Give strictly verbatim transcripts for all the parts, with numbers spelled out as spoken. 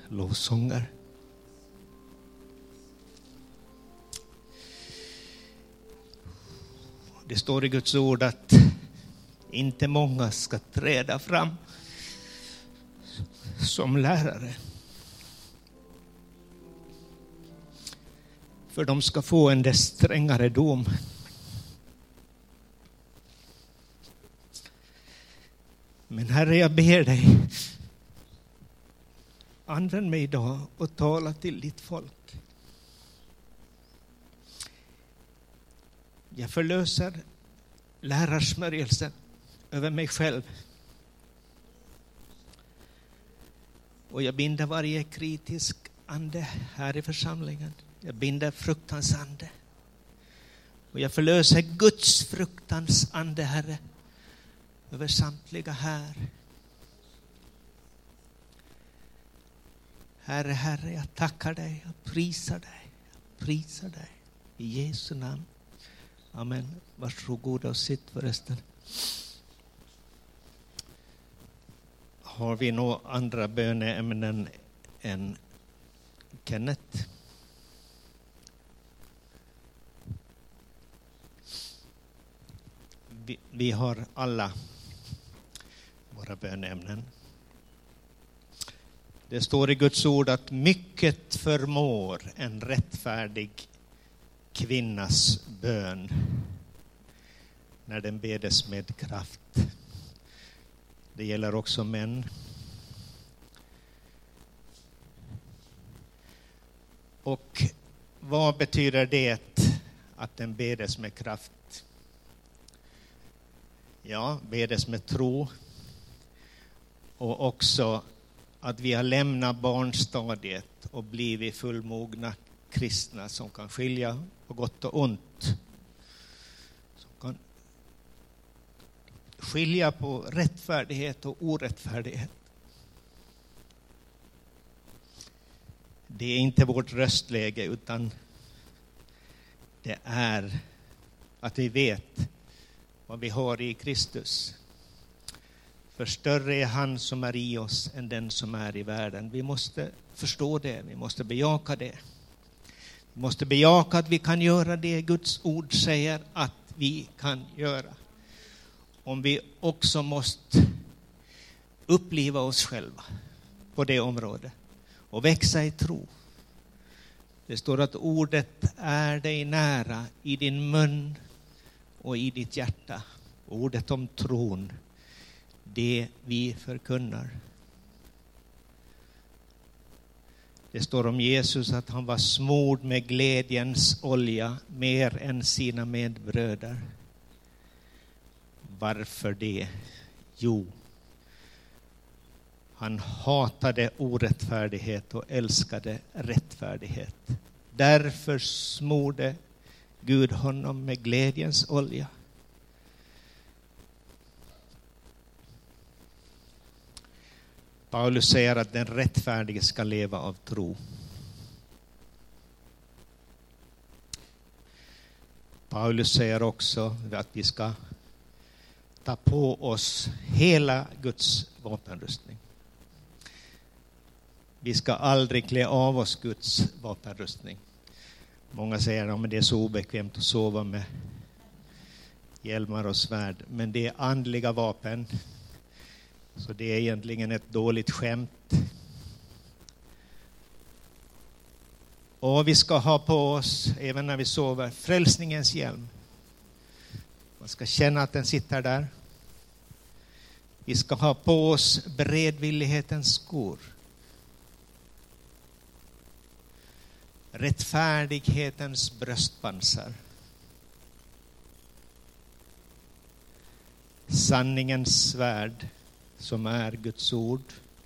lovsånger. Det står i Guds ord att inte många ska träda fram som lärare. För de ska få en dess strängare dom. Men Herre, jag ber dig, använd mig idag och tala till ditt folk. Jag förlöser lärarsmörjelsen över mig själv. Och jag binder varje kritisk ande här i församlingen. Jag binder fruktans ande. Och jag förlöser Guds fruktans ande, Herre, över samtliga här. Herre, Herre, jag tackar dig, jag prisar dig, jag prisar dig. I Jesu namn. Amen. Varsågoda och sitt förresten. Har vi några andra böneämnen än Kenneth? Vi, vi har alla våra böneämnen. Det står i Guds ord att mycket förmår en rättfärdig kvinnas bön när den bedes med kraft. Det gäller också män. Och vad betyder det att den bedes med kraft? Ja, bedes med tro. Och också att vi har lämnat barnstadiet och blivit fullmogna kristna som kan skilja på gott och ont. Som kan skilja på rättfärdighet och orättfärdighet. Det är inte vårt röstläge, utan det är att vi vet vad vi har i Kristus. För större är han som är i oss än den som är i världen. Vi måste förstå det, vi måste bejaka det. Vi måste bejaka att vi kan göra det Guds ord säger att vi kan göra. Om vi också måste uppliva oss själva på det området och växa i tro. Det står att ordet är dig nära i din mun och i ditt hjärta. Ordet om tron, det vi förkunnar. Det står om Jesus att han var smord med glädjens olja mer än sina medbröder. Varför det? Jo, han hatade orättfärdighet och älskade rättfärdighet. Därför smorde Gud honom med glädjens olja. Paulus säger att den rättfärdige ska leva av tro. Paulus säger också att vi ska ta på oss hela Guds vapenrustning. Vi ska aldrig klä av oss Guds vapenrustning. Många säger att det är så obekvämt att sova med hjälmar och svärd. Men det är andliga vapen. Så det är egentligen ett dåligt skämt. Och vi ska ha på oss, även när vi sover, frälsningens hjälm. Man ska känna att den sitter där. Vi ska ha på oss beredvillighetens skor. Rättfärdighetens bröstpansar. Sanningens svärd som är Guds ord.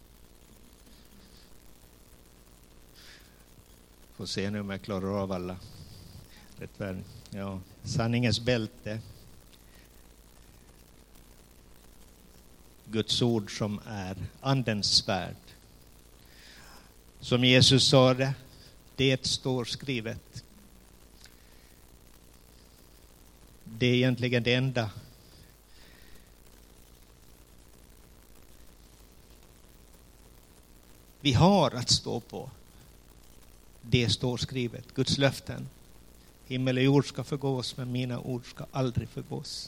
Får se nu om jag klarar av alla. Rättfärdig. Ja, sanningens bälte. Guds ord som är andens svärd. Som Jesus sa det, det står skrivet. Det är egentligen det enda. vi har att stå på. Det står skrivet, Guds löften. Himmel och jord ska förgås, men mina ord ska aldrig förgås.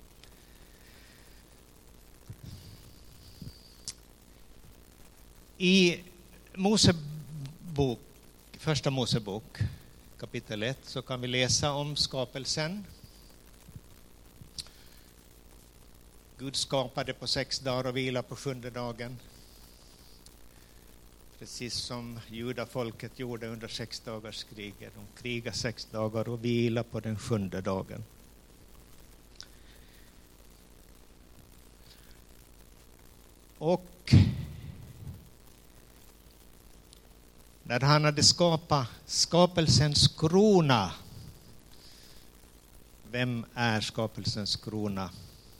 I Mosebok, första Mosebok, kapitel ett, så kan vi läsa om skapelsen. Gud skapade på sex dagar och vila på sjunde dagen. Precis som judafolket gjorde under sex dagars kriget. De krigade sex dagar och vila på den sjunde dagen. Och när han hade skapat skapelsens krona. Vem är skapelsens krona?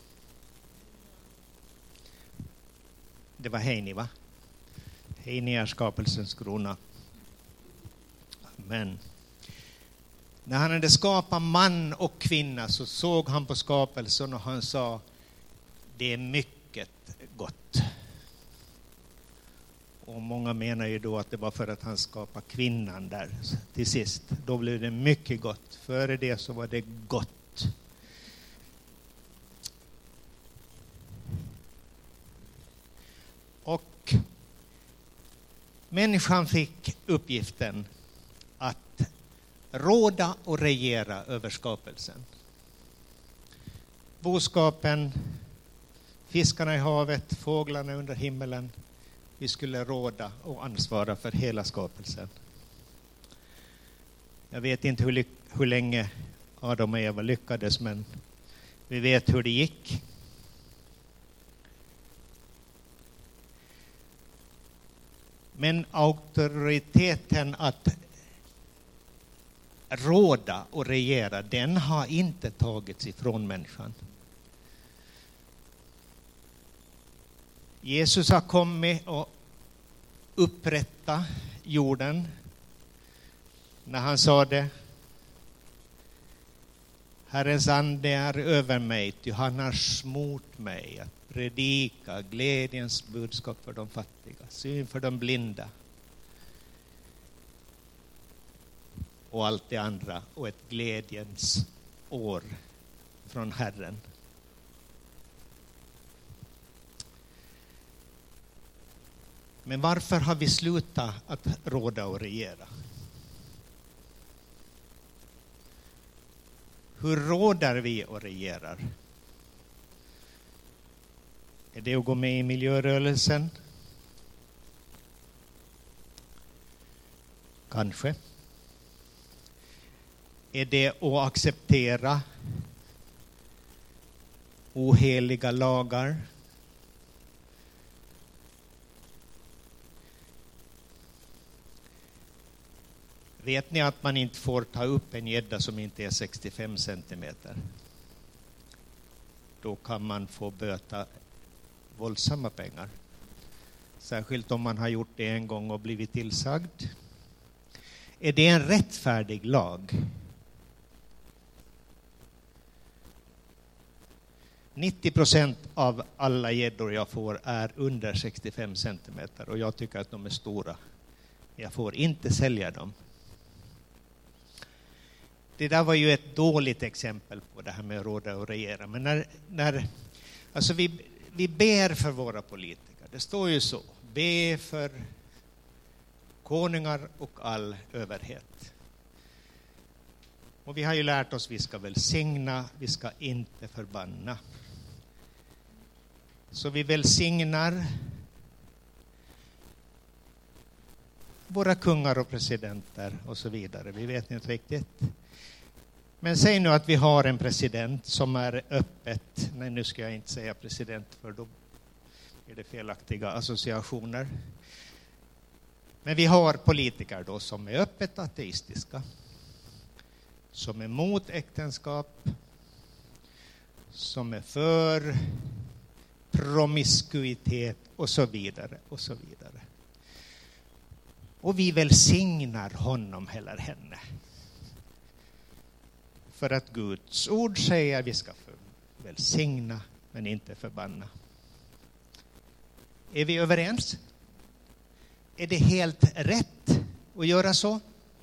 Det var Heini, va? Heini är skapelsens krona. Men när han hade skapat man och kvinna så såg han på skapelsen och han sa, det är mycket gott. Och många menar ju då att det var för att han skapade kvinnan där till sist. Då blev det mycket gott. Före det så var det gott. Och människan fick uppgiften att råda och regera över skapelsen. Boskapen, fiskarna i havet, fåglarna under himmelen. Vi skulle råda och ansvara för hela skapelsen. Jag vet inte hur, hur länge Adam och Eva lyckades, men vi vet hur det gick. Men auktoriteten att råda och regera, den har inte tagits ifrån människan. Jesus har kommit och upprätta jorden när han sa det. Herrens ande är över mig, ty han har smort mig att predika glädjens budskap för de fattiga, syn för de blinda och allt det andra, och ett glädjens år från Herren. Men varför har vi slutat att råda och regera? Hur rådar vi och regerar? Är det att gå med i miljörörelsen? Kanske. Är det att acceptera oheliga lagar? Vet ni att man inte får ta upp en gädda som inte är sextiofem centimeter? Då kan man få böta våldsamma pengar. Särskilt om man har gjort det en gång och blivit tillsagd. Är det en rättfärdig lag? nittio procent av alla gäddor jag får är under sextiofem centimeter och jag tycker att de är stora. Jag får inte sälja dem. Det där var ju ett dåligt exempel på det här med att råda och regera. Men när, när alltså vi, vi ber för våra politiker. Det står ju så. Be för konungar och all överhet. Och vi har ju lärt oss att vi ska välsigna, vi ska inte förbanna. Så vi välsignar våra kungar och presidenter och så vidare. Vi vet inte riktigt. Men säg nu att vi har en president som är öppet. Nej, nu ska jag inte säga president för då är det felaktiga associationer. Men vi har politiker då som är öppet ateistiska. Som är mot äktenskap. Som är för promiskuitet och så vidare och så vidare. Och vi välsignar honom eller henne. För att Guds ord säger att vi ska välsigna men inte förbanna. Är vi överens? är det helt rätt att göra så?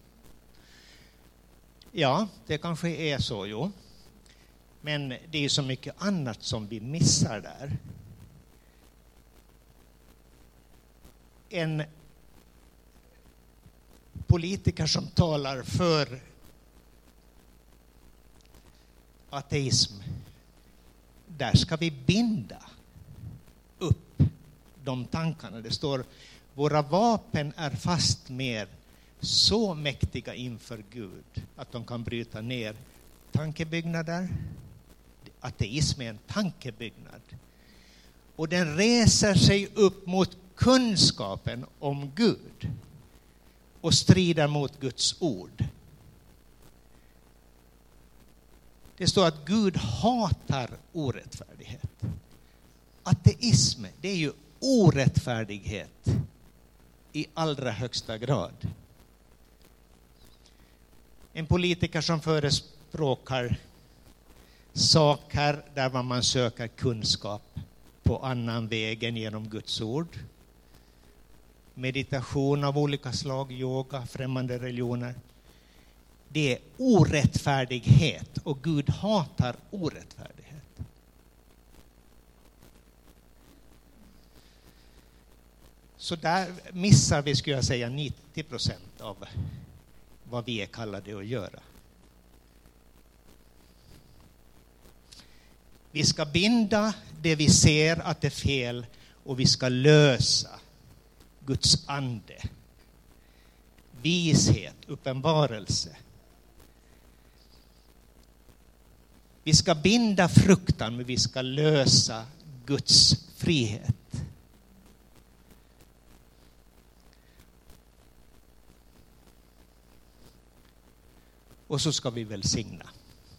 Ja, det kanske är så, jo. Men det är så mycket annat som vi missar där. En politiker som talar för ateism, där ska vi binda upp de tankarna. Det står, våra vapen är fast mer så mäktiga inför Gud att de kan bryta ner tankebyggnader. Ateism är en tankebyggnad. Och den reser sig upp mot kunskapen om Gud och strider mot Guds ord. Det står att Gud hatar orättfärdighet. Ateism, det är ju orättfärdighet i allra högsta grad. En politiker som förespråkar saker där man söker kunskap på annan väg än genom Guds ord. Meditation av olika slag, yoga, främmande religioner. Det är orättfärdighet och Gud hatar orättfärdighet. Så där missar vi, skulle jag säga, nittio procent av vad vi är kallade att göra. Vi ska binda det vi ser att det är fel och vi ska lösa Guds ande. Vishet, uppenbarelse. Vi ska binda fruktan, men vi ska lösa Guds frihet. Och så ska vi välsigna.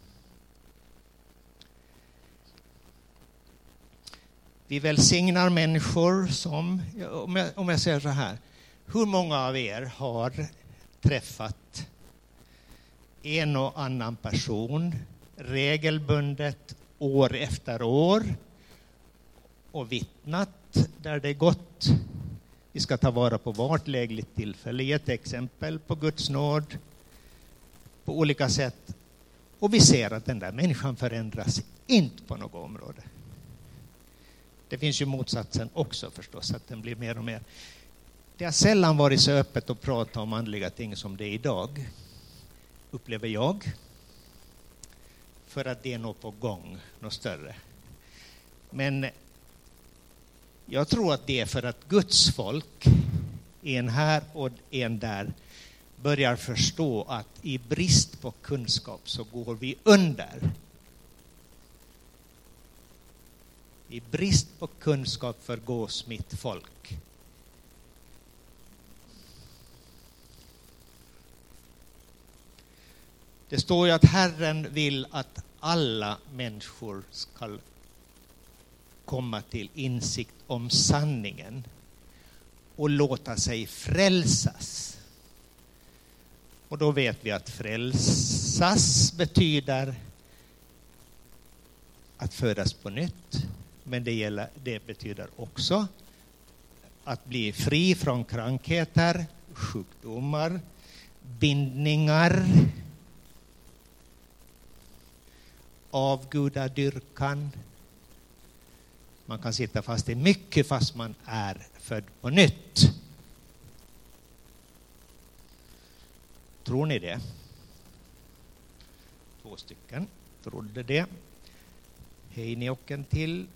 Vi välsignar människor som, om jag, om jag säger så här, hur många av er har träffat en och annan person regelbundet år efter år och vittnat där det är gott? Vi ska ta vara på vart lägligt tillfälle, ge ett exempel på Guds nåd på olika sätt. Och vi ser att den där människan förändras inte på något område. Det finns ju motsatsen också förstås, att den blir mer och mer. Det har sällan varit så öppet att prata om andliga ting som det är idag, upplever jag. För att det är något på gång, något större. Men jag tror att det är för att Guds folk, en här och en där, börjar förstå att i brist på kunskap så går vi under. I brist på kunskap förgås mitt folk. Det står ju att Herren vill att alla människor ska komma till insikt om sanningen och låta sig frälsas. Och då vet vi att frälsas betyder att födas på nytt. Men det, gäller, det betyder också att bli fri från krankheter, sjukdomar, bindningar, avgudadyrkan. Man kan sitta fast i mycket fast man är född på nytt. Tror ni det? Två stycken trodde det. Hej ni och en till.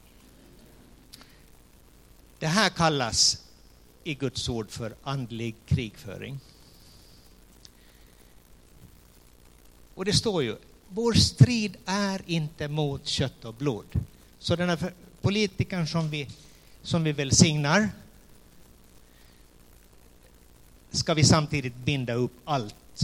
Det här kallas i Guds ord för andlig krigföring. Och det står ju, vår strid är inte mot kött och blod. Så den här politikern som vi, som vi välsignar ska vi samtidigt binda upp allt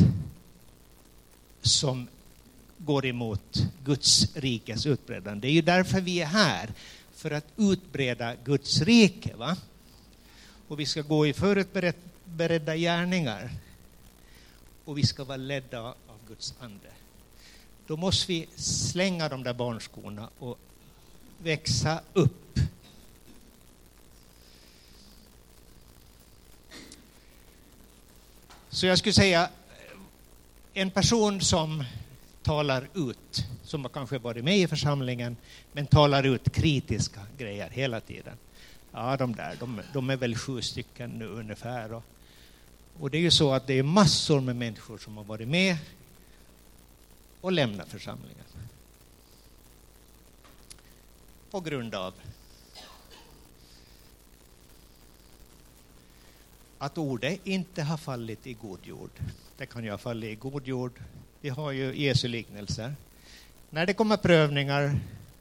som går emot Guds rikes utbredande. Det är ju därför vi är här, för att utbreda Guds rike, va? Och vi ska gå i förutberedda gärningar och vi ska vara ledda av Guds ande. Då måste vi slänga de där barnskorna och växa upp. Så jag skulle säga en person som talar ut, som har kanske varit med i församlingen, men talar ut kritiska grejer hela tiden. Ja, de där, de, de är väl sju stycken nu ungefär. Och, och det är ju så att det är massor med människor som har varit med och lämnat församlingen. På grund av att ordet inte har fallit i god jord. Det kan ju ha fallit i god jord. Vi har ju Jesu liknelser. När det kommer prövningar,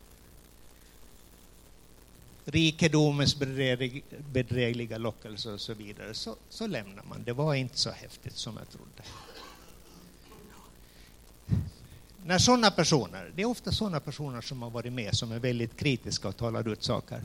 rikedomens bedräg, bedrägliga lockelser och så vidare, så, så lämnar man. Det var inte så häftigt som jag trodde. När sådana personer, det är ofta sådana personer som har varit med, som är väldigt kritiska och talar ut saker.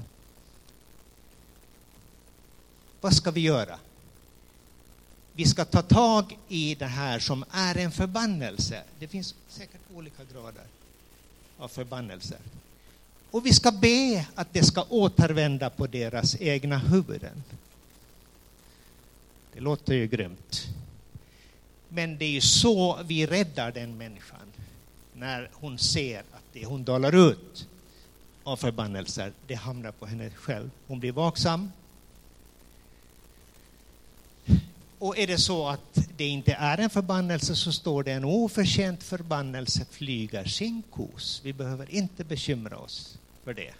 Vad ska vi göra? Vi ska ta tag i det här som är en förbannelse. Det finns säkert olika grader av förbannelser. Och vi ska be att det ska återvända på deras egna huvuden. Det låter ju grymt. Men det är ju så vi räddar den människan. När hon ser att det hon talar ut av förbannelser, det hamnar på henne själv. Hon blir vaksam. Och är det så att det inte är en förbannelse, så står det: en oförtjänt förbannelse flyger sin kos. Vi behöver inte bekymra oss för det.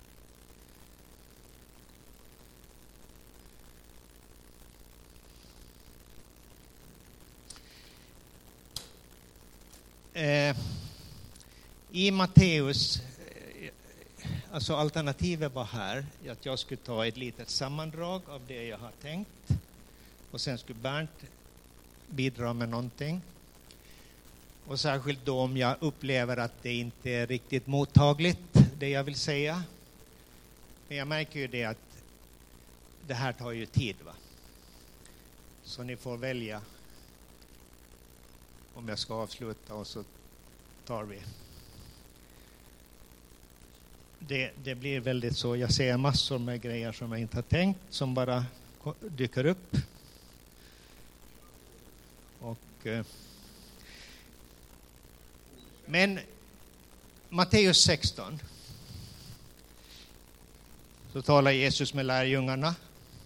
Eh, I Matteus, alltså alternativet var här att jag skulle ta ett litet sammandrag av det jag har tänkt. Och sen skulle Bernt bidra med någonting. Och särskilt då om jag upplever att det inte är riktigt mottagligt, det jag vill säga. Men jag märker ju det att det här tar ju tid, va? Så ni får välja om jag ska avsluta, och så tar vi. Det, det blir väldigt så. Jag ser massor med grejer som jag inte har tänkt, som bara dyker upp. Och, eh, men Matteus sexton, så talar Jesus med lärjungarna.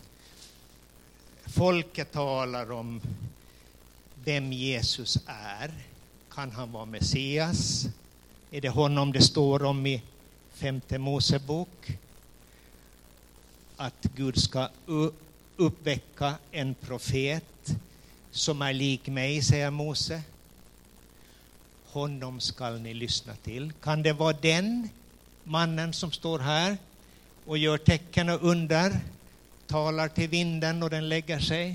Folket talar om vem Jesus är. Kan han vara Messias? Är det honom det står om i femte Mosebok? Att Gud ska uppväcka en profet som är lik mig, säger Mose. Honom skall ni lyssna till. Kan det vara den mannen som står här och gör tecken och under, talar till vinden och den lägger sig,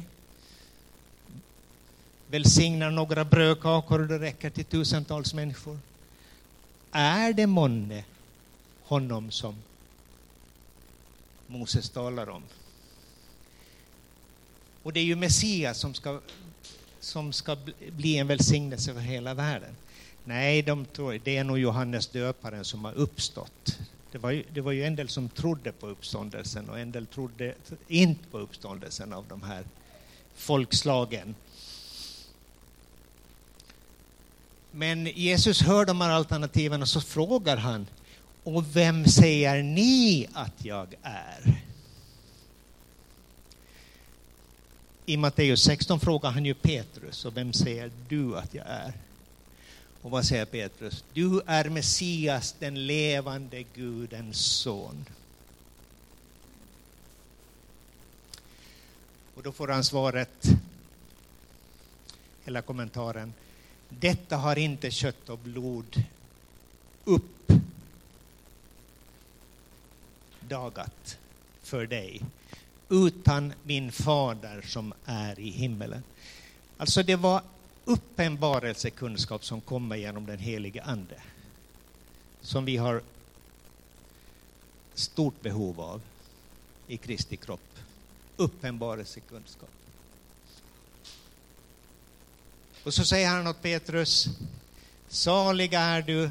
välsignar några brödkakor och det räcker till tusentals människor? Är det månne honom som Moses talar om? Och det är ju Messias som ska, som ska bli en välsignelse för hela världen. Nej, de tror, det är nog Johannes döparen som har uppstått. Det var, ju, det var ju en del som trodde på uppståndelsen och en del trodde inte på uppståndelsen av de här folkslagen. Men Jesus hör de här alternativen och så frågar han: och vem säger ni att jag är? I Matteus sexton frågar han ju Petrus: och vem säger du att jag är? Och vad säger Petrus? Du är Messias, den levande Gudens son. Och då får han svaret, eller kommentaren: detta har inte kött och blod uppdagat för dig, utan min fader som är i himmelen. Alltså det var uppenbarelsekunskap som kommer genom den helige ande, som vi har stort behov av i Kristi kropp. Uppenbarelsekunskap. Och så säger han åt Petrus: salig är du,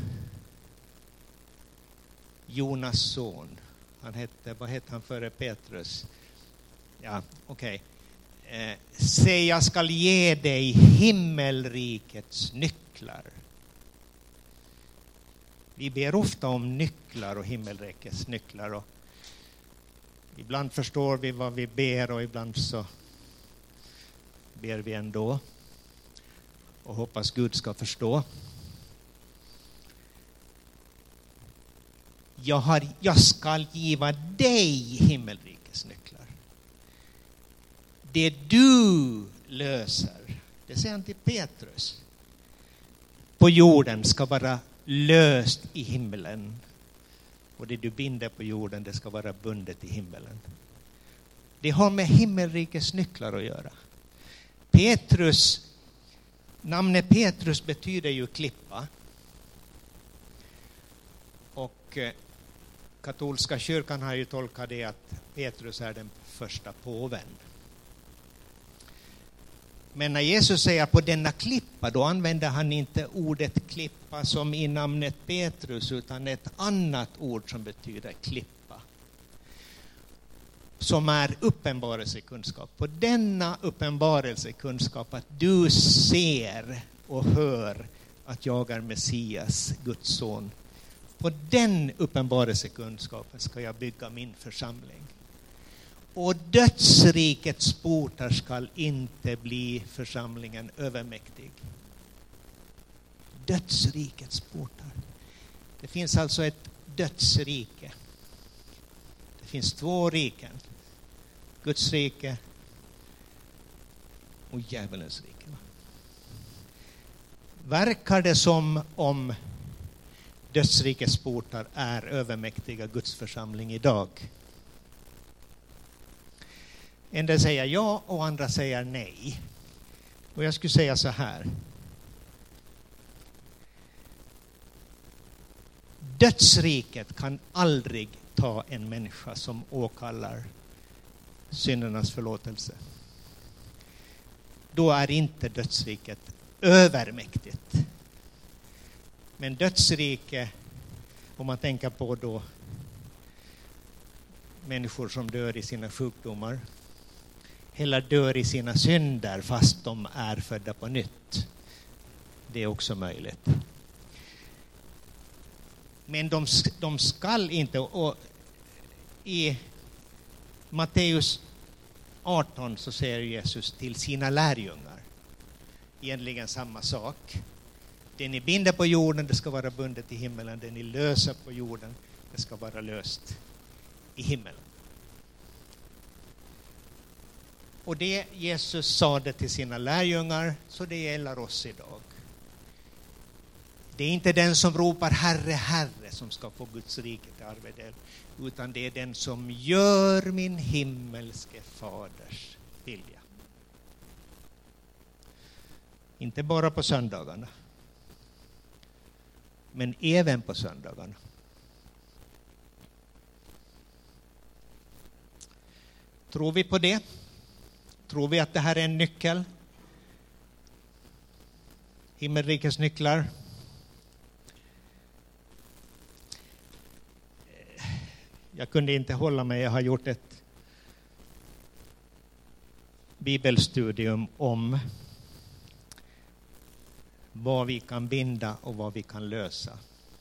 Jonas son. Han hette, vad hette han före Petrus? Ja, okej. Eh, se, jag ska ge dig himmelrikets nycklar. Vi ber ofta om nycklar och himmelrikets nycklar. Och ibland förstår vi vad vi ber och ibland så ber vi ändå. Och hoppas Gud ska förstå. Jag, har, jag ska giva dig himmelrikets nycklar. Det du löser, det säger han till Petrus, på jorden ska vara löst i himmelen. Och det du binder på jorden, det ska vara bundet i himmelen. Det har med himmelrikets nycklar att göra. Petrus, namnet Petrus betyder ju klippa. Och katolska kyrkan har ju tolkat det att Petrus är den första påven. Men när Jesus säger på denna klippa, då använder han inte ordet klippa som i namnet Petrus, utan ett annat ord som betyder klippa. Som är uppenbarelsekunskap. På denna uppenbarelsekunskap att du ser och hör att jag är Messias, Guds son. På den uppenbarelsekunskapen ska jag bygga min församling. Och dödsrikets portar skall inte bli församlingen övermäktig. Dödsrikets portar. Det finns alltså ett dödsrike. Det finns två riken. Guds rike och djävulens rike. Verkar det som om dödsrikets portar är övermäktiga Guds församling idag? En del säger ja och andra säger nej. Och jag skulle säga så här. Dödsriket kan aldrig ta en människa som åkallar syndernas förlåtelse. Då är inte dödsriket övermäktigt. Men dödsrike, om man tänker på då människor som dör i sina sjukdomar, eller dör i sina synder fast de är födda på nytt. Det är också möjligt. Men de, de skall inte, och i Matteus arton så säger Jesus till sina lärjungar egentligen samma sak. Det ni binder på jorden, det ska vara bundet i himmelen. Det ni löser på jorden, det ska vara löst i himmelen. Och det Jesus sa det till sina lärjungar, så det gäller oss idag. Det är inte den som ropar Herre, Herre som ska få Guds rike till arvedel, utan det är den som gör min himmelske faders vilja. Inte bara på söndagarna, men även på söndagarna. Tror vi på det? Tror vi att det här är en nyckel? Himmelrikets nycklar. Jag kunde inte hålla mig. Jag har gjort ett bibelstudium om vad vi kan binda och vad vi kan lösa.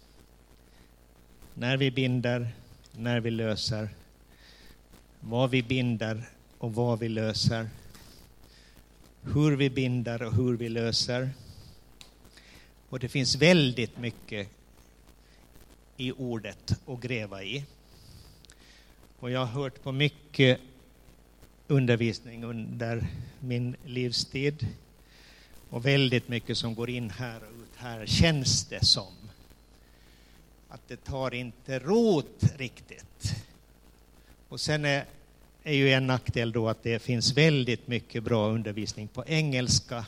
När vi binder, när vi löser, vad vi binder och vad vi löser, hur vi binder och hur vi löser. Och det finns väldigt mycket i ordet att gräva i. Och jag har hört på mycket undervisning under min livstid. Och väldigt mycket som går in här och ut här känns det som att det tar inte rot riktigt. Och sen är, är ju en nackdel då att det finns väldigt mycket bra undervisning på engelska.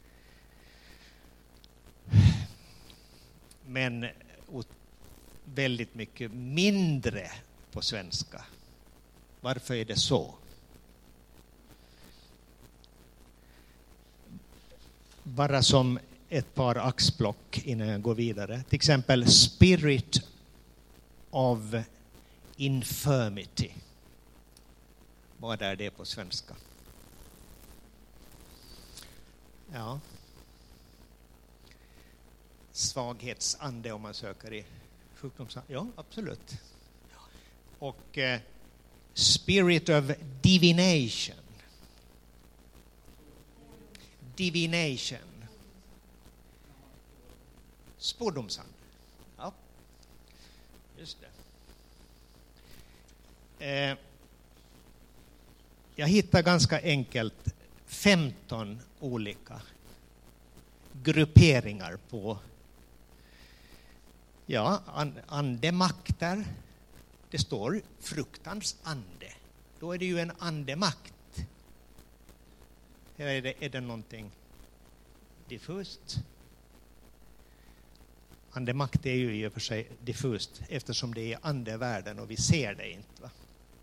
Men väldigt mycket mindre på svenska. Varför är det så? Bara som ett par axplock innan jag går vidare. Till exempel Spirit of Infirmity. Vad är det på svenska? Ja. Svaghetsande om man söker i sjukdomsande. Ja, absolut. Och eh, spirit of divination. Divination. Spådomsande. Ja, just det. Eh, jag hittar ganska enkelt femton olika grupperingar på ja, andemakter. Det står fruktans ande. Då är det ju en andemakt. Eller är det, är det någonting diffust? Andemakt är ju i och för sig diffust eftersom det är andevärlden och vi ser det inte. Va?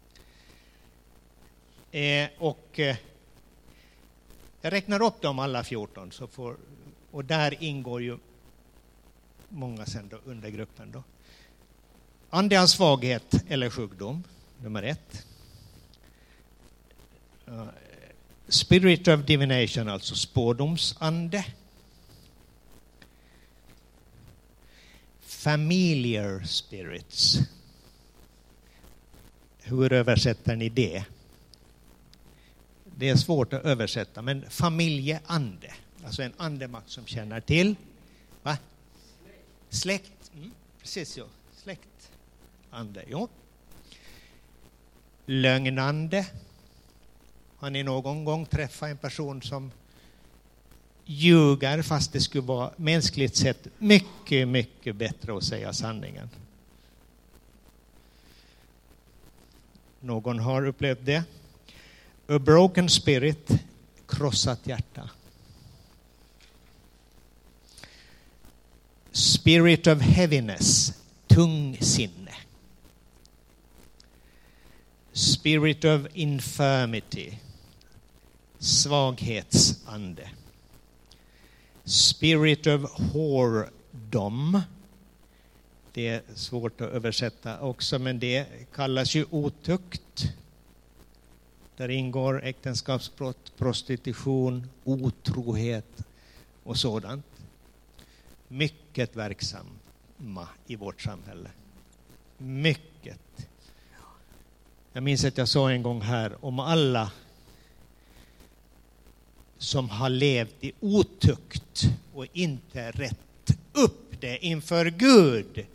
Eh, och eh, jag räknar upp dem alla fjorton så får, och där ingår ju många sen då, under gruppen då. Ande av svaghet eller sjukdom, nummer ett. Uh, spirit of divination, alltså spådomsande. Familiar spirits. Hur översätter ni det? Det är svårt att översätta, men familjeande. Alltså en andemakt som känner till. Va? Släkt. Mm, precis så. Släkt. Ande, jo. Lögnande. Har ni någon gång träffat en person som ljuger fast det skulle vara mänskligt sett mycket, mycket bättre att säga sanningen? Någon har upplevt det. A broken spirit, krossat hjärta. Spirit of heaviness, tungsinne. Spirit of infirmity, svaghetsande. Spirit of whoredom, det är svårt att översätta också, men det kallas ju otukt. Där ingår äktenskapsbrott, prostitution, otrohet och sådant. Mycket verksamma i vårt samhälle. Mycket. Jag minns att jag sa en gång här om alla som har levt i otukt och inte rätt upp det inför Gud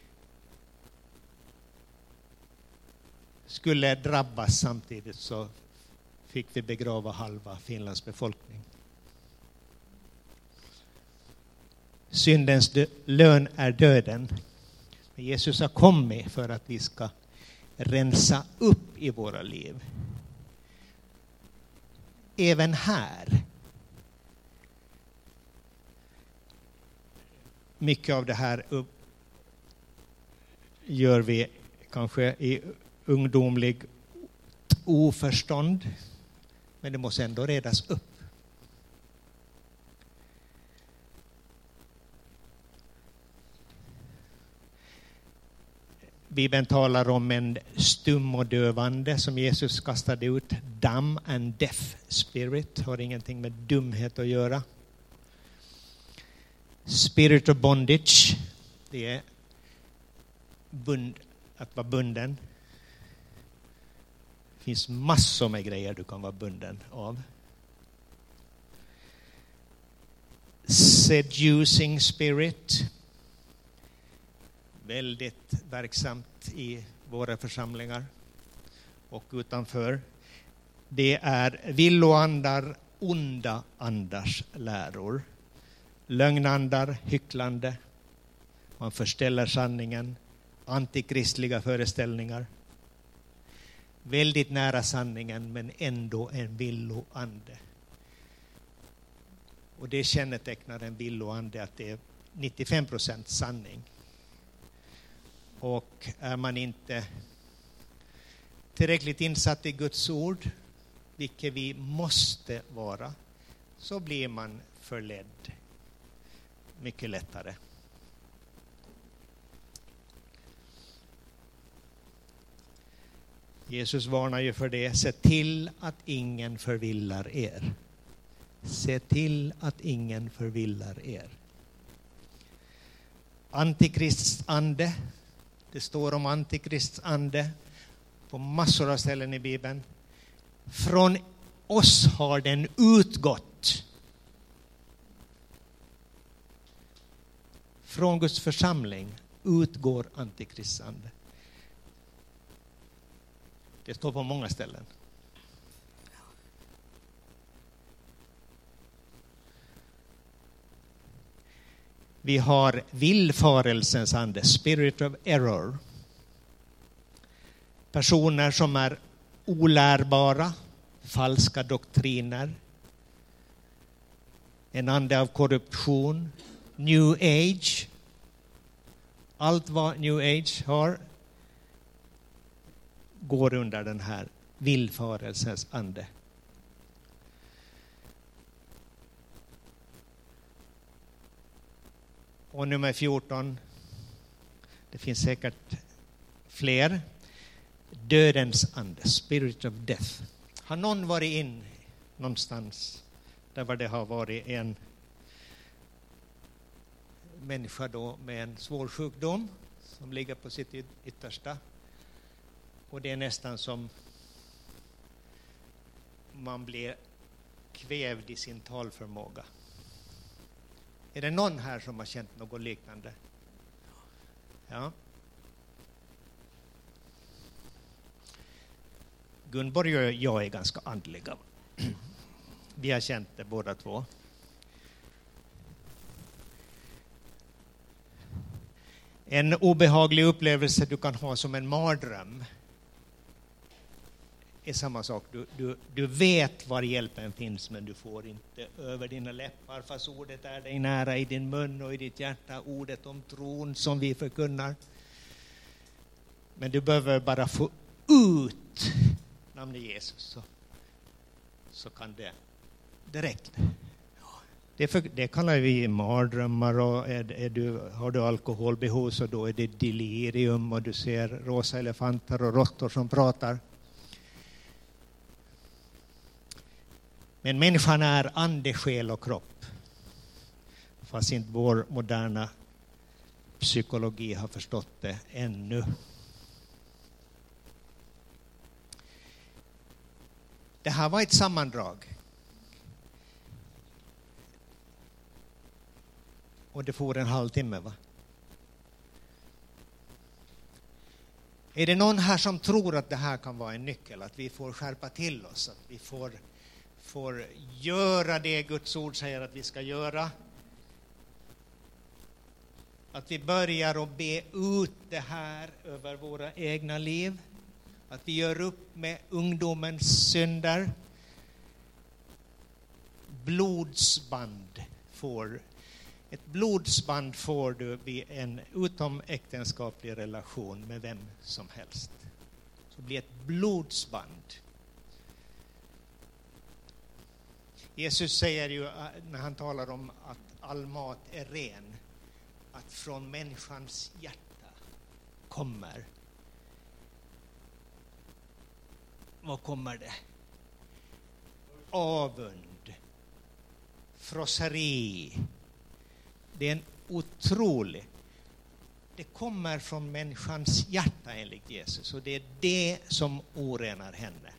skulle drabbas samtidigt, så fick vi begrava halva Finlands befolkning. Syndens dö- lön är döden. Men Jesus har kommit för att vi ska rensa upp i våra liv. Även här. Mycket av det här upp gör vi kanske i ungdomlig oförstånd. Men det måste ändå redas upp. Bibeln talar om en stum och dövande som Jesus kastade ut. Dumb and deaf spirit har ingenting med dumhet att göra. Spirit of bondage, det är bund, att vara bunden. Det finns massor med grejer du kan vara bunden av. Seducing spirit, väldigt verksamt i våra församlingar och utanför. Det är villoandar, onda andars läror. Lögnandar, hycklande. Man förställer sanningen. Antikristliga föreställningar. Väldigt nära sanningen men ändå en villoande. Och det kännetecknar en villoande att det är nittiofem procent sanning. Och är man inte tillräckligt insatt i Guds ord, vilket vi måste vara, så blir man förledd mycket lättare. Jesus varnar ju för det. Se till att ingen förvillar er. Se till att ingen förvillar er. Antikrists ande. Det står om antikrists ande på massor av ställen i Bibeln. Från oss har den utgått. Från Guds församling utgår antikrists ande. Det står på många ställen. Vi har villfarelsens ande, spirit of error. Personer som är olärbara, falska doktriner. En ande av korruption, new age. Allt vad new age har går under den här villfarelsens ande. Och nummer fjorton, det finns säkert fler. Dödens ande, spirit of death. Har någon varit in någonstans där var det har varit en människa då med en svår sjukdom som ligger på sitt yttersta? Och det är nästan som man blir kvävd i sin talförmåga. Är det någon här som har känt något liknande? Ja. Gunborg och jag är ganska andliga. Vi har känt det båda två. En obehaglig upplevelse du kan ha som en mardröm är samma sak. Du, du, du vet var hjälpen finns, men du får inte över dina läppar, fast ordet är dig nära i din mun och i ditt hjärta, ordet om tron som vi förkunnar. Men du behöver bara få ut namnet Jesus, så, så kan det direkt. Det, för, det kallar vi mardrömmar, och är, är du, har du alkoholbehov så då är det delirium och du ser rosa elefanter och råttor som pratar. Men människan är ande, själ och kropp. Fast inte vår moderna psykologi har förstått det ännu. Det här var ett sammandrag. Och det får en halvtimme, va? Är det någon här som tror att det här kan vara en nyckel? Att vi får skärpa till oss, att vi får, får göra det Guds ord säger att vi ska göra? Att vi börjar att be ut det här över våra egna liv? Att vi gör upp med ungdomens synder? Blodsband får Ett blodsband får du vid en utomäktenskaplig relation med vem som helst. Så blir ett blodsband. Jesus säger ju när han talar om att all mat är ren, att från människans hjärta kommer. Vad kommer det? Avund, frosseri. Det är en otrolig. Det kommer från människans hjärta enligt Jesus. Och det är det som orenar henne.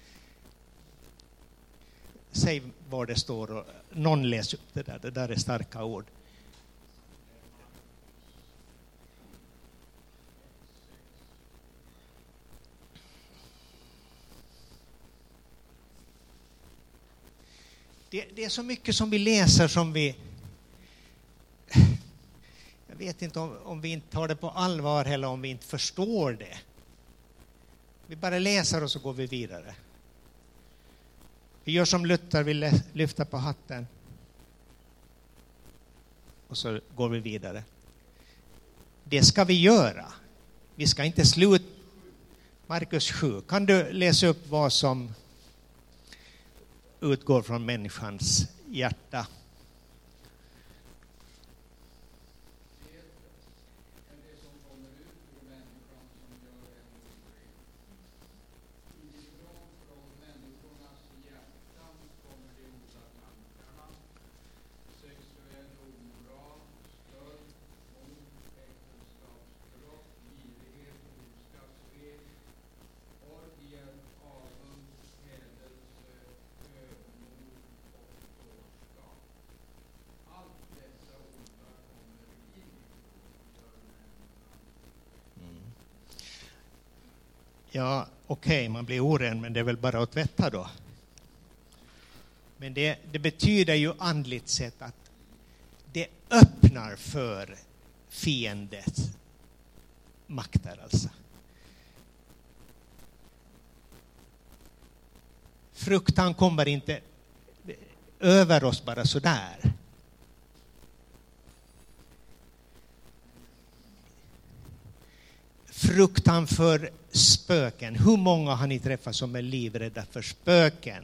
Säg var det står. Och någon läser upp det där. Det där är starka ord. Det, det är så mycket som vi läser som vi... Jag vet inte om, om vi inte tar det på allvar eller om vi inte förstår det. Vi bara läser och så går vi vidare. Vi gör som Luther vill lyfta på hatten. Och så går vi vidare. Det ska vi göra. Vi ska inte sluta. Markus sju. Kan du läsa upp vad som utgår från människans hjärta? Ja, okej, okay, man blir oren, men det är väl bara att tvätta då. Men det, det betyder ju andligt sett att det öppnar för fiendens makter alltså. Fruktan kommer inte över oss bara så där. Fruktan för spöken. Hur många har ni träffat som är livrädda för spöken?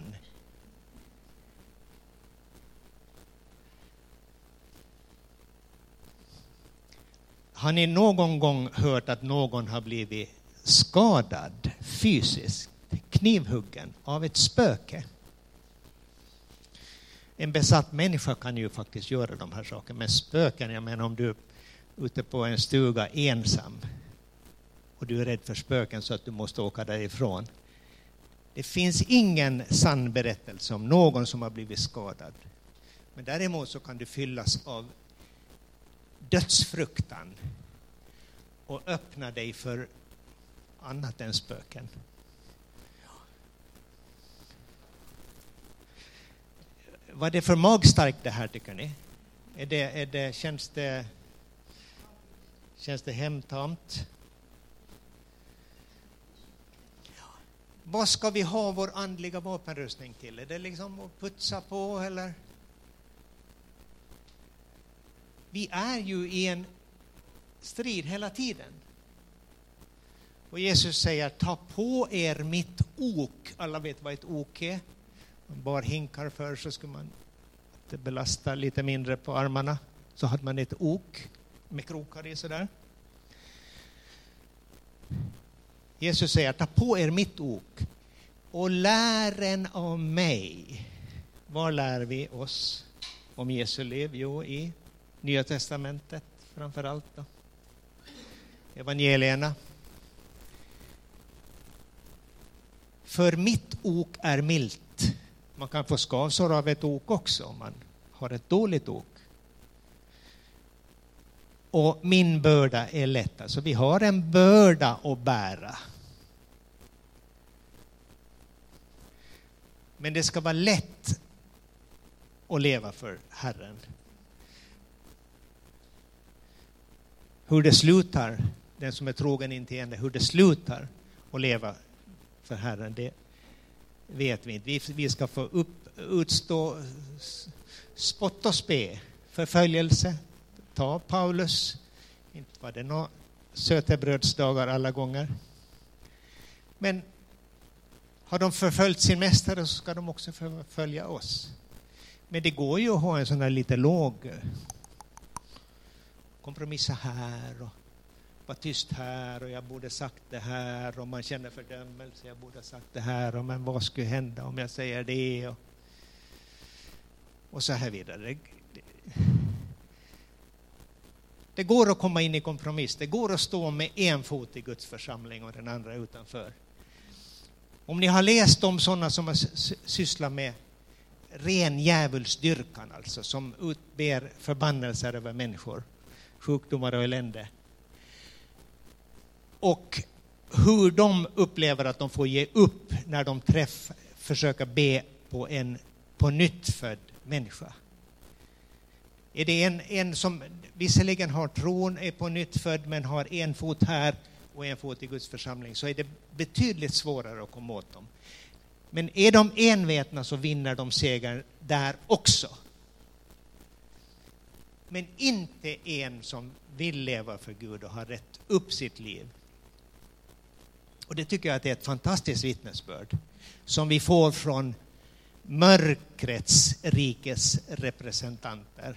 Har ni någon gång hört att någon har blivit skadad fysiskt, knivhuggen av ett spöke? En besatt människa kan ju faktiskt göra de här sakerna. Men spöken, jag menar om du är ute på en stuga ensam och du är rädd för spöken så att du måste åka därifrån. Det finns ingen sann berättelse om någon som har blivit skadad. Men däremot så kan du fyllas av dödsfruktan och öppna dig för annat än spöken. Vad är det för magstarkt det här, tycker ni? Är det, är det, känns det, känns det hemtamt? Vad ska vi ha vår andliga vapenrustning till? Är det liksom att putsa på eller? Vi är ju i en strid hela tiden. Och Jesus säger, ta på er mitt ok. Alla vet vad ett ok är. Man bar hinkar för så skulle man belasta lite mindre på armarna. Så hade man ett ok med krokar i sådär. Jesus säger, ta på er mitt ok och lär en av mig. Var lär vi oss om Jesu liv? Jo, i Nya testamentet framförallt då. Evangelierna. För mitt ok är milt. Man kan få skavsår av ett ok också om man har ett dåligt ok. Och min börda är lätt. Alltså vi har en börda att bära. Men det ska vara lätt att leva för Herren. Hur det slutar, den som är trogen in till ända, hur det slutar att leva för Herren, det vet vi inte. Vi, vi ska få upp, utstå spott och spe, förföljelse. Ta Paulus, inte var det några sötebrödsdagar alla gånger. Men har de förföljt sin mästare så ska de också förfölja oss. Men det går ju att ha en sån här lite låg kompromissa här och vara tyst här och jag borde sagt det här och man känner fördömelse, jag borde sagt det här och men vad skulle hända om jag säger det och, och så här vidare. Det, det, det går att komma in i kompromiss. Det går att stå med en fot i Guds församling och den andra utanför. Om ni har läst om sådana som har sysslat med ren djävulsdyrkan, alltså som utber förbannelser över människor, sjukdomar och elände. Och hur de upplever att de får ge upp när de träffar, försöker be på en på nytt född människa. Är det en, en som visserligen har tron, är på nytt född men har en fot här och en fot i Guds församling, så är det betydligt svårare att komma åt dem. Men är de envetna så vinner de seger där också. Men inte en som vill leva för Gud och har rätt upp sitt liv. Och det tycker jag att det är ett fantastiskt vittnesbörd som vi får från mörkrets rikes representanter.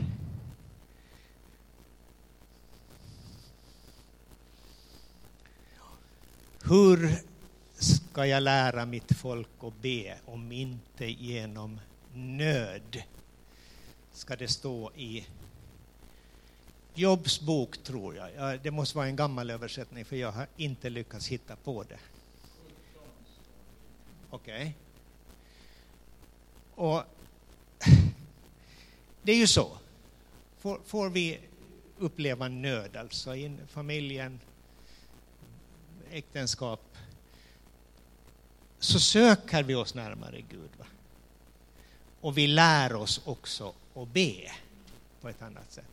Hur ska jag lära mitt folk att be om inte genom nöd? Ska det stå i Jobs bok, tror jag. Ja, det måste vara en gammal översättning för jag har inte lyckats hitta på det. Okej. Okay. Och det är ju så. Får, får vi uppleva nöd, alltså i familjen, äktenskap, så söker vi oss närmare Gud. Va? Och vi lär oss också att be på ett annat sätt.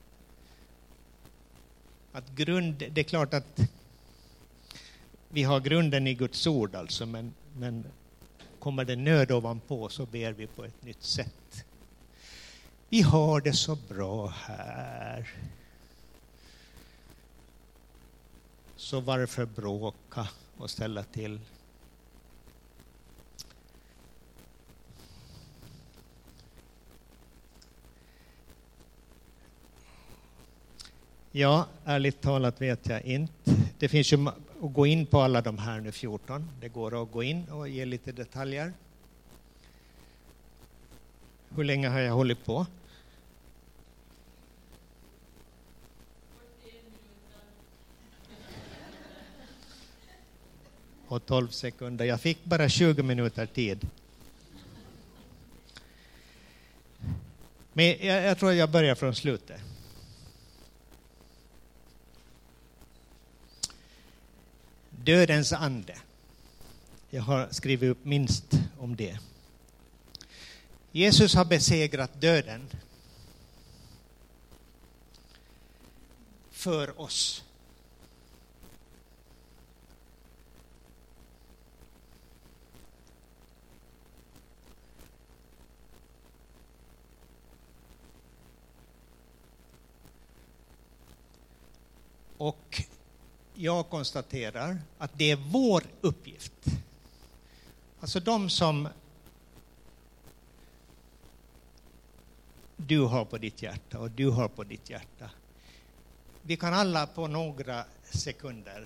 Att grund, det är klart att vi har grunden i Guds ord alltså, men, men kommer det nöd ovanpå så ber vi på ett nytt sätt. Vi har det så bra här. Så varför bråka och ställa till? Ja, ärligt talat vet jag inte. Det finns ju att gå in på alla de här nu fjorton. Det går att gå in och ge lite detaljer. Hur länge har jag hållit på? Och tolv sekunder. Jag fick bara tjugo minuter tid. Men jag, jag tror jag börjar från slutet. Dödens ande. Jag har skrivit upp minst om det. Jesus har besegrat döden för oss. Och jag konstaterar att det är vår uppgift. Alltså de som du har på ditt hjärta och du har på ditt hjärta. Vi kan alla på några sekunder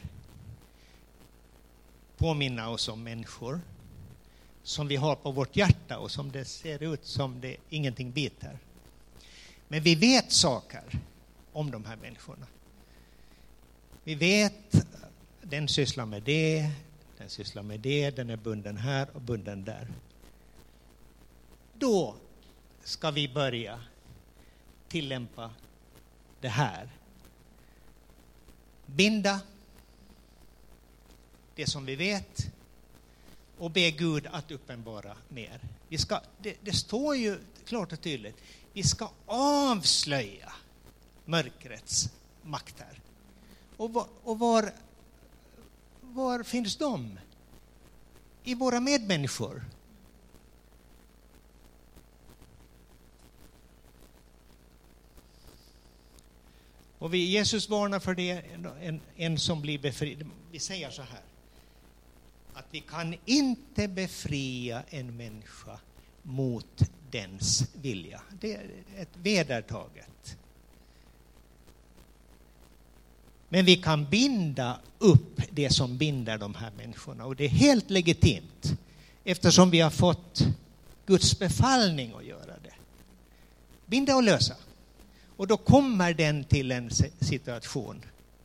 påminna oss om människor som vi har på vårt hjärta och som det ser ut som det ingenting biter. Men vi vet saker om de här människorna. Vi vet, den sysslar med det, den sysslar med det, den är bunden här och bunden där. Då ska vi börja tillämpa det här. Binda det som vi vet och be Gud att uppenbara mer. Vi ska, det, det står ju klart och tydligt, vi ska avslöja mörkrets makter. Och var, och var, var finns de? I våra medmänniskor. Och vi, Jesus varnar för det, en, en som blir befriad. Vi säger så här, att vi kan inte befria en människa mot dens vilja. Det är ett vedertaget. Men vi kan binda upp det som binder de här människorna. Och det är helt legitimt. Eftersom vi har fått Guds befallning att göra det. Binda och lösa. Och då kommer den till en situation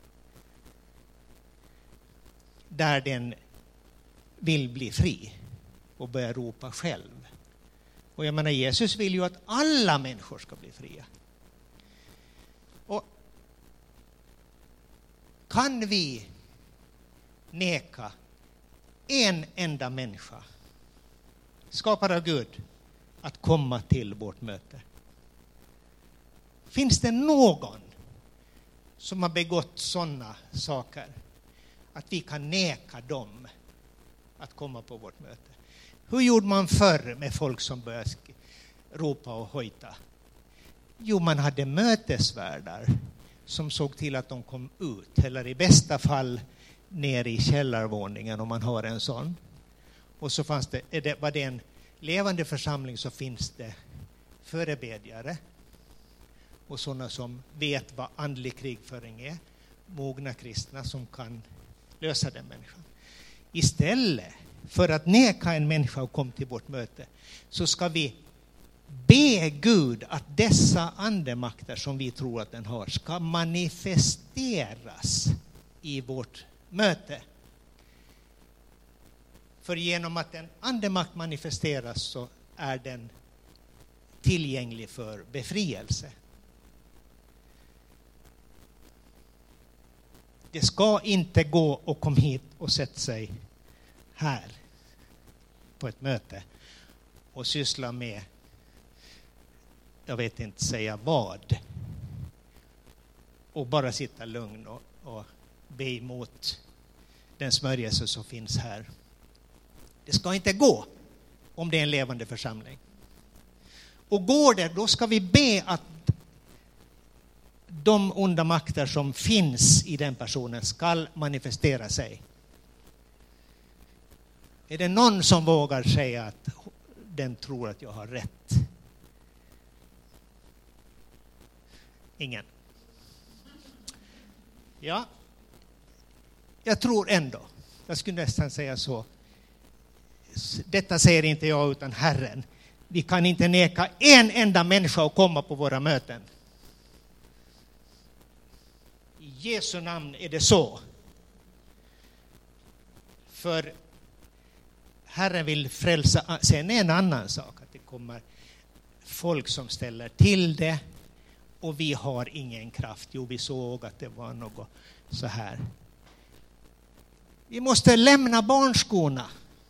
där den vill bli fri och börja ropa själv. Och jag menar, Jesus vill ju att alla människor ska bli fria. Och kan vi neka en enda människa, skapad av Gud, att komma till vårt möte? Finns det någon som har begått sådana saker att vi kan neka dem att komma på vårt möte? Hur gjorde man förr med folk som började ropa och hojta? Jo, man hade mötesvärdar som såg till att de kom ut, eller i bästa fall ner i källarvåningen om man har en sån. Och så fanns det, är det, var det en levande församling, så finns det förebedjare och sådana som vet vad andlig krigföring är, mogna kristna som kan lösa den människan. Istället för att neka en människa att komma till vårt möte, så ska vi be Gud att dessa andemakter som vi tror att den har ska manifesteras i vårt möte. För genom att en andemakt manifesteras så är den tillgänglig för befrielse. Det ska inte gå och kom hit och sätta sig här. på ett möte och syssla med, jag vet inte säga vad, och bara sitta lugn och, och be emot den smörjelse som finns här. Det ska inte gå om det är en levande församling. Och går det, då ska vi be att de onda makter som finns i den personen ska manifestera sig. Är det någon som vågar säga att den tror att jag har rätt? Ingen. Ja, jag tror ändå. Jag skulle nästan säga så. Detta säger inte jag utan Herren. Vi kan inte neka en enda människa att komma på våra möten. I Jesu namn är det så. För Herren vill frälsa. Sen är en annan sak att det kommer folk som ställer till det och vi har ingen kraft. Jo, vi såg att det var något så här. Vi måste lämna barnskorna.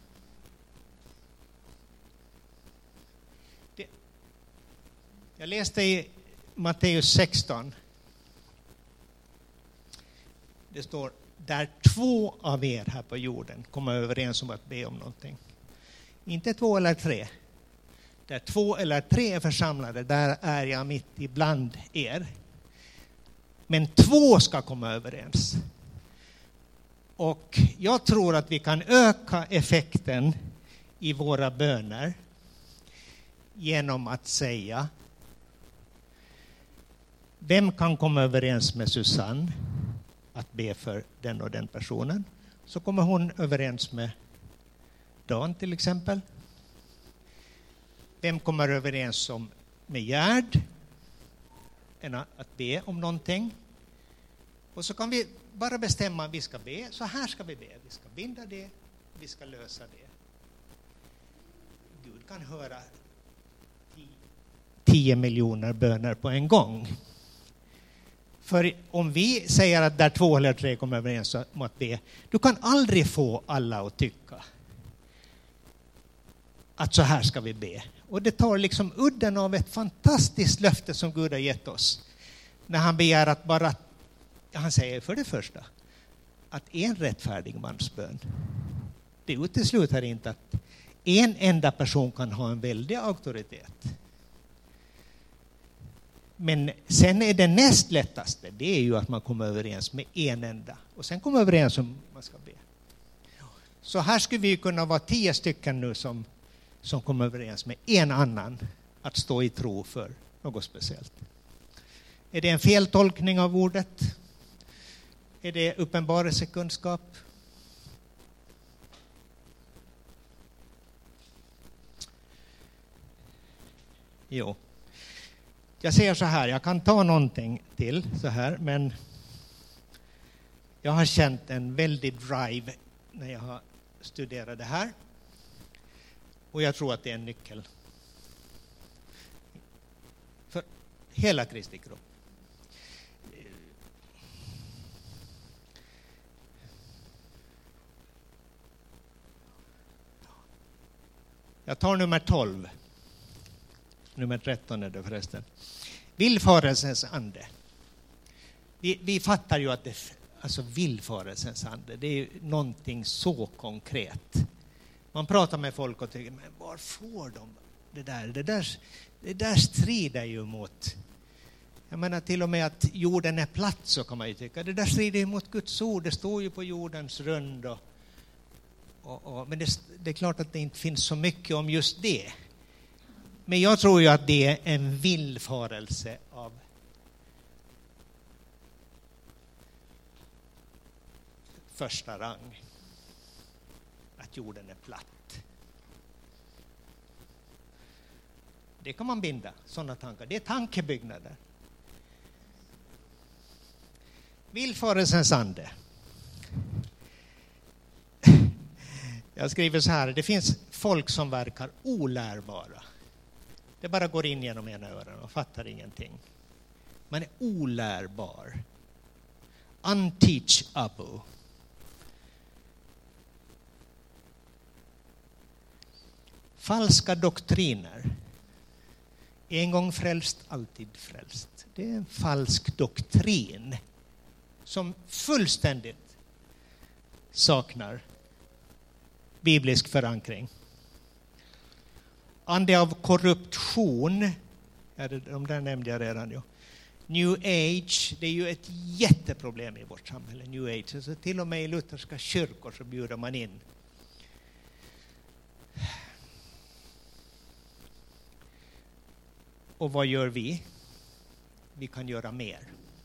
Det, jag läste i Matteus sexton. Det står, där två av er här på jorden kommer överens om att be om någonting. Inte två eller tre. Där två eller tre är församlade, där är jag mitt ibland er. Men två ska komma överens. Och jag tror att vi kan öka effekten i våra böner genom att säga, vem kan komma överens med Susanne att be för den och den personen? Så kommer hon överens med Dan till exempel. Vem kommer överens om med Gerd att be om någonting? Och så kan vi bara bestämma att vi ska be. Så här ska vi be. Vi ska binda det. Vi ska lösa det. Gud kan höra tio miljoner böner på en gång. För om vi säger att där två eller tre kommer överens om att be, du kan aldrig få alla att tycka att så här ska vi be. Och det tar liksom udden av ett fantastiskt löfte som Gud har gett oss. När han begär att bara, han säger för det första, att en rättfärdig mans bön, det utesluter inte att en enda person kan ha en väldig auktoritet. Men sen är det näst lättaste, det är ju att man kommer överens med en enda. Och sen kommer överens om man ska be. Så här skulle vi kunna vara tio stycken nu som, som kommer överens med en annan att stå i tro för något speciellt. Är det en feltolkning av ordet? Är det uppenbarelsekunskap? Jo. Jag säger så här, jag kan ta någonting till så här, men jag har känt en väldig drive när jag har studerat det här. Och jag tror att det är en nyckel för hela Kristi kropp. Jag tar nummer tolv. Nummer tretton är det förresten. Villfarelsens ande. Vi, vi fattar ju att det, alltså villfarelsens ande, det är ju någonting så konkret. Man pratar med folk och tycker, men var får de det där? Det där, det där strider ju mot, jag menar till och med att jorden är platt, så kan man ju tycka. Det där strider ju mot Guds ord, det står ju på jordens rund. Och, och, och, men det, det är klart att det inte finns så mycket om just det. Men jag tror ju att det är en villfarelse av första rang. Att jorden är platt. Det kan man binda, sådana tankar. Det är tankebyggnader. Villfarelsens ande. Jag skriver så här, det finns folk som verkar olärbara. Det bara går in genom ena öronen och fattar ingenting. Man är olärbar. Unteachable. falska doktriner. En gång frälst, alltid frälst. Det är en falsk doktrin som fullständigt saknar biblisk förankring. Ande av korruption, ja, de där nämnde jag redan. Ja. New Age, det är ju ett jätteproblem i vårt samhälle. New Age, alltså till och med i lutherska kyrkor så bjuder man in. Och vad gör vi? Vi kan göra mer.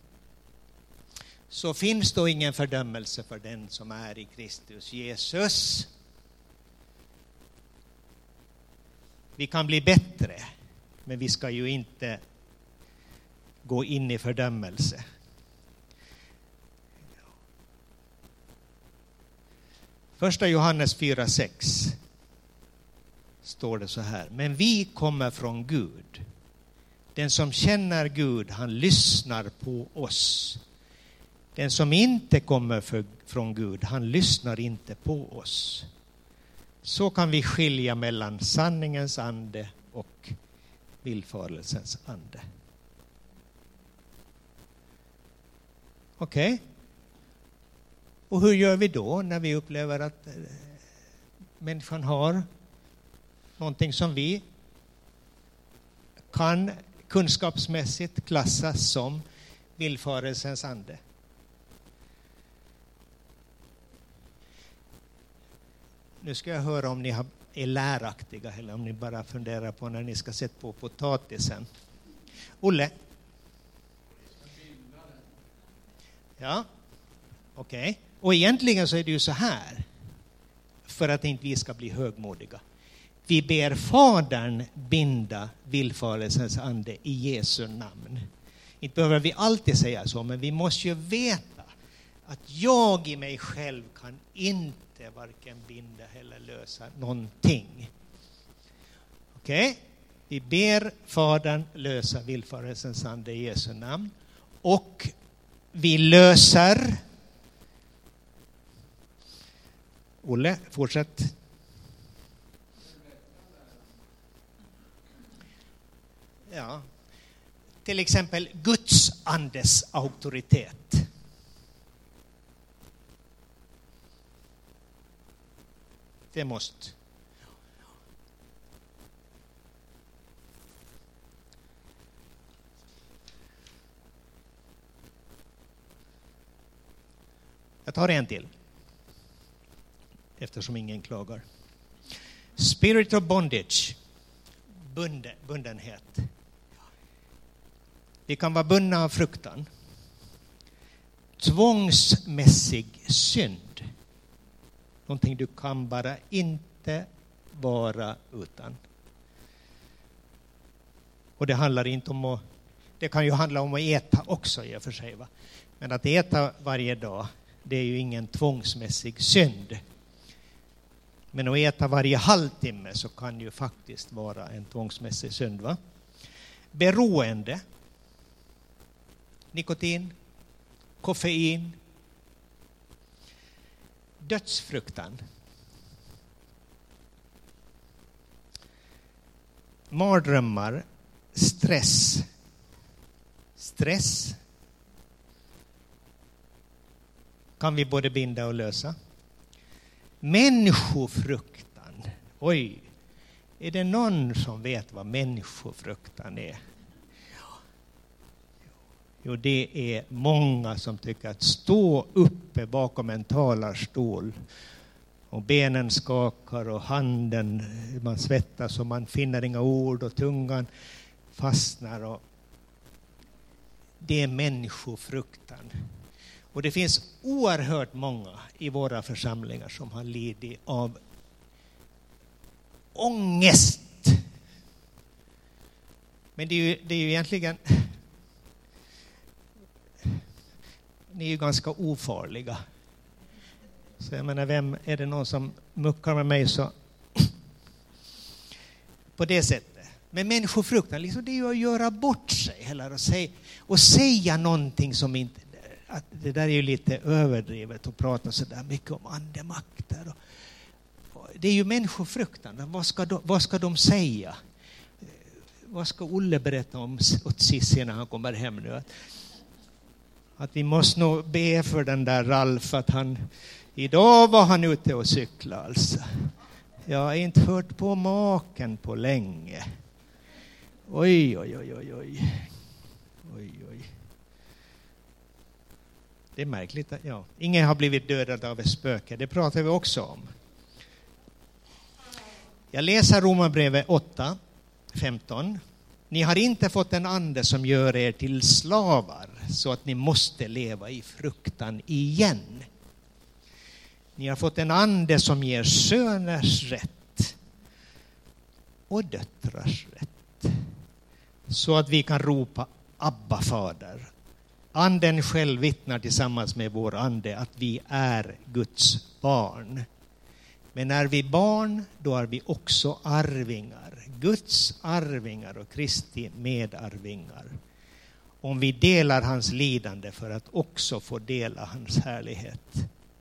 Så finns då ingen fördömelse för den som är i Kristus Jesus. Vi kan bli bättre, men vi ska ju inte gå in i fördömelse. Första Johannes fyra sex står det så här. Men vi kommer från Gud. Den som känner Gud, han lyssnar på oss. Den som inte kommer för, från Gud, han lyssnar inte på oss. Så kan vi skilja mellan sanningens ande och villfarelsens ande. Okej. Okay. Och hur gör vi då när vi upplever att människan har någonting som vi kan kunskapsmässigt klassas som villfarelsens ande? Nu ska jag höra om ni är läraktiga eller om ni bara funderar på när ni ska sätta på potatisen. Olle? Ja, okej. Okay. Och egentligen så är det ju så här, för att inte vi ska bli högmodiga. Vi ber Fadern binda villfarelsens ande i Jesu namn. Inte behöver vi alltid säga så, men vi måste ju veta att jag i mig själv kan inte varken binda eller lösa någonting. Okej? Okay? Vi ber Fadern lösa villfarelsens ande i Jesu namn. Och vi löser... Olle, fortsätt. Ja. Till exempel Guds andes auktoritet. Det måste. Jag tar en till. Eftersom ingen klagar. Spirit of bondage. Bunde, bundenhet. Vi kan vara bundna av fruktan. Tvångsmässig synd. Någonting du kan bara inte vara utan. Och det handlar inte om att... Det kan ju handla om att äta också i och för sig. Va? Men att äta varje dag, det är ju ingen tvångsmässig synd. Men att äta varje halvtimme så kan ju faktiskt vara en tvångsmässig synd. Va? Beroende. Nikotin. Koffein. Dödsfruktan. Mardrömmar. Stress. Stress kan vi både binda och lösa. Människofruktan. Oj, är det någon som vet vad människofruktan är? Jo, det är många som tycker att stå uppe bakom en talarstol och benen skakar och handen, man svettas och man finner inga ord och tungan fastnar. Och det är människofruktan. Och det finns oerhört många i våra församlingar som har lidit av ångest. Men det är ju, det är ju egentligen... Ni är ju ganska ofarliga. Så jag menar, vem är det någon som muckar med mig så... På det sättet. Men människofruktan, liksom, det är ju att göra bort sig. Eller att säga, och säga någonting som inte... Att det där är ju lite överdrivet att prata så där mycket om andemakter. Och, och det är ju människofruktan. Vad ska de, vad ska de säga? Vad ska Olle berätta om åt Sissi när han kommer hem nu? Att, att vi måste nog be för den där Ralf, att han, idag var han ute och cykla alltså. Jag har inte hört på maken på länge. Oj, oj, oj, oj, oj. Oj, oj. Det är märkligt. Ja. Ingen har blivit dödad av ett spöke. Det pratar vi också om. Jag läser Romarbrevet åtta femton. Ni har inte fått en ande som gör er till slavar så att ni måste leva i fruktan igen. Ni har fått en ande som ger söners rätt och döttrars rätt. Så att vi kan ropa Abba fader. Anden själv vittnar tillsammans med vår ande att vi är Guds barn. Men är vi barn, då är vi också arvingar. Guds arvingar och Kristi medarvingar. Om vi delar hans lidande för att också få dela hans härlighet.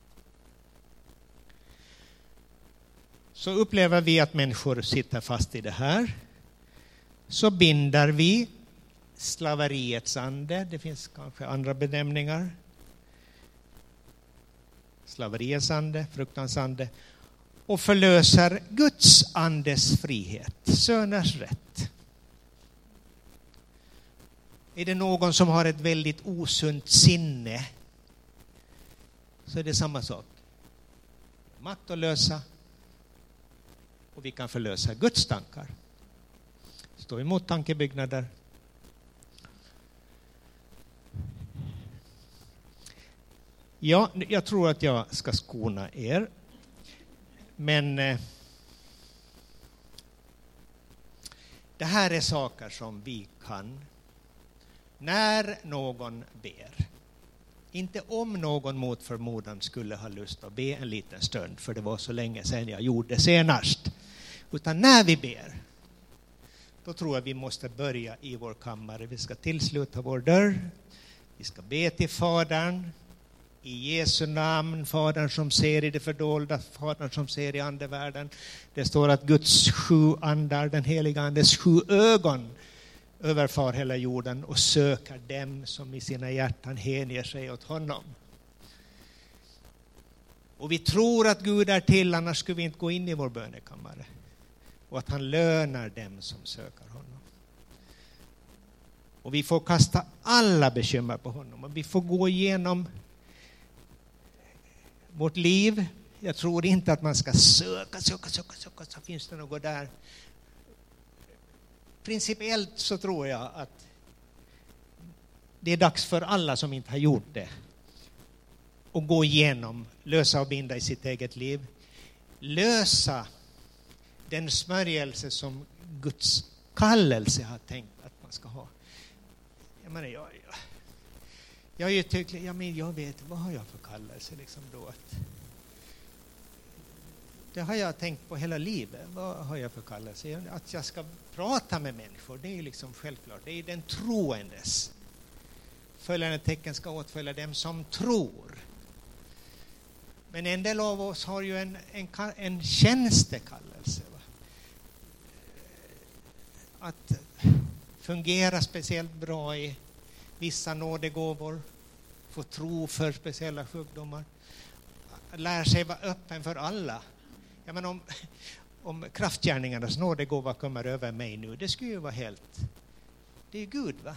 Så upplever vi att människor sitter fast i det här. Så binder vi slaveriets ande. Det finns kanske andra benämningar. Slaveriets ande, fruktans ande. Och förlöser Guds andes frihet, söners rätt. Är det någon som har ett väldigt osunt sinne, så är det samma sak. Makt att lösa, och vi kan förlösa Guds tankar. Stå emot tankebyggnader. Ja, jag tror att jag ska skona er. Men eh, det här är saker som vi kan när någon ber. Inte om någon mot förmodan skulle ha lust att be en liten stund, för det var så länge sedan jag gjorde det senast. Utan när vi ber, då tror jag vi måste börja i vår kammare. Vi ska tillsluta vår dörr. Vi ska be till Fadern. I Jesu namn, Fadern som ser i det fördolda, Fadern som ser i andevärlden. Det står att Guds sju andar, den heliga andes sju ögon, överfar hela jorden och söker dem som i sina hjärtan hänger sig åt honom. Och vi tror att Gud är till, annars skulle vi inte gå in i vår bönekammare. Och att han lönar dem som söker honom. Och vi får kasta alla bekymmer på honom. Och vi får gå igenom vårt liv. Jag tror inte att man ska söka, söka, söka, söka, så finns det något där. Principiellt så tror jag att det är dags för alla som inte har gjort det att gå igenom, lösa och binda i sitt eget liv. Lösa den smörjelse som Guds kallelse har tänkt att man ska ha. Jag menar, jag, jag, jag är ju tycklig, jag, men jag vet, vad har jag för kallelse liksom då? Att, det har jag tänkt på hela livet. Vad har jag för kallelse? Att jag ska prata med människor, det är liksom självklart. Det är den troendes. Följande tecken ska åtfölja dem som tror. Men en del av oss har ju en, en, en tjänstekallelse. Va? Att fungera speciellt bra i vissa nådegåvor. Få tro för speciella sjukdomar. Lär sig vara öppen för alla. Jag menar, om, om kraftgärningarnas nådegåva kommer över mig nu, det skulle ju vara helt... Det är Gud, va?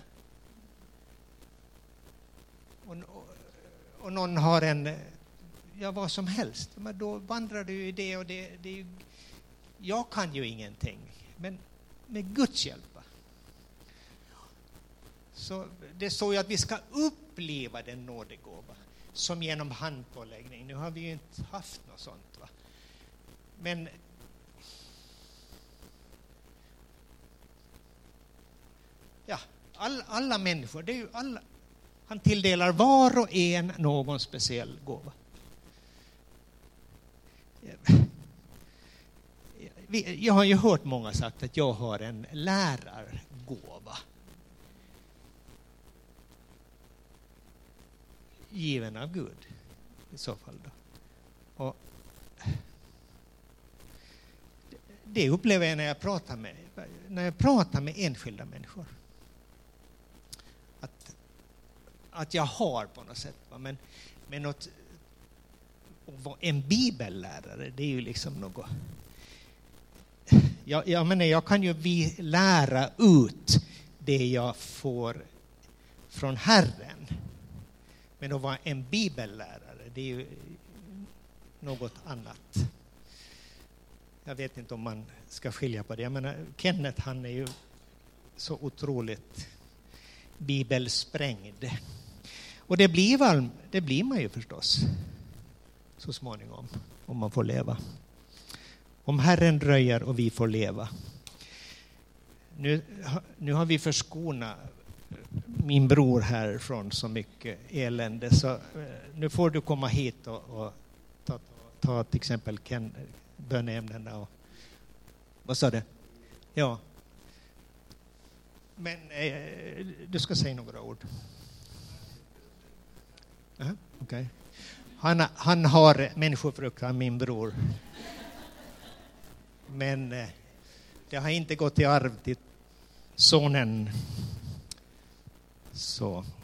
Och, och, och någon har en... Ja, vad som helst. Men då vandrar du i det och det. det är ju, jag kan ju ingenting. Men med Guds hjälp. Va? Så det står ju att vi ska uppleva den nådegåva. Som genom handpåläggning. Nu har vi ju inte haft något sånt, va? Men ja, all, alla människor, det är ju alla, han tilldelar var och en någon speciell gåva. Jag har ju hört många sagt att jag har en lärargåva. Given av Gud i så fall då. Och det upplever jag när jag pratar med, när jag pratar med enskilda människor. Att, att jag har på något sätt. Va? Men, men något, en bibellärare, det är ju liksom något... Jag, jag menar, jag kan ju vi lära ut det jag får från Herren. Men att vara en bibellärare, det är ju något annat. Jag vet inte om man ska skilja på det. Jag menar, Kenneth, han är ju så otroligt bibelsprängd. Och det blir, väl, det blir man ju förstås så småningom, om man får leva. Om Herren dröjer och vi får leva. Nu, nu har vi förskonat min bror här från så mycket elände. Så nu får du komma hit och, och ta, ta till exempel Ken, böneämnena. Och, vad sa du? Ja. Men eh, du ska säga några ord. Uh-huh, okay. han, han har människofruktan, min bror. Men eh, det har inte gått i arv till sonen. Så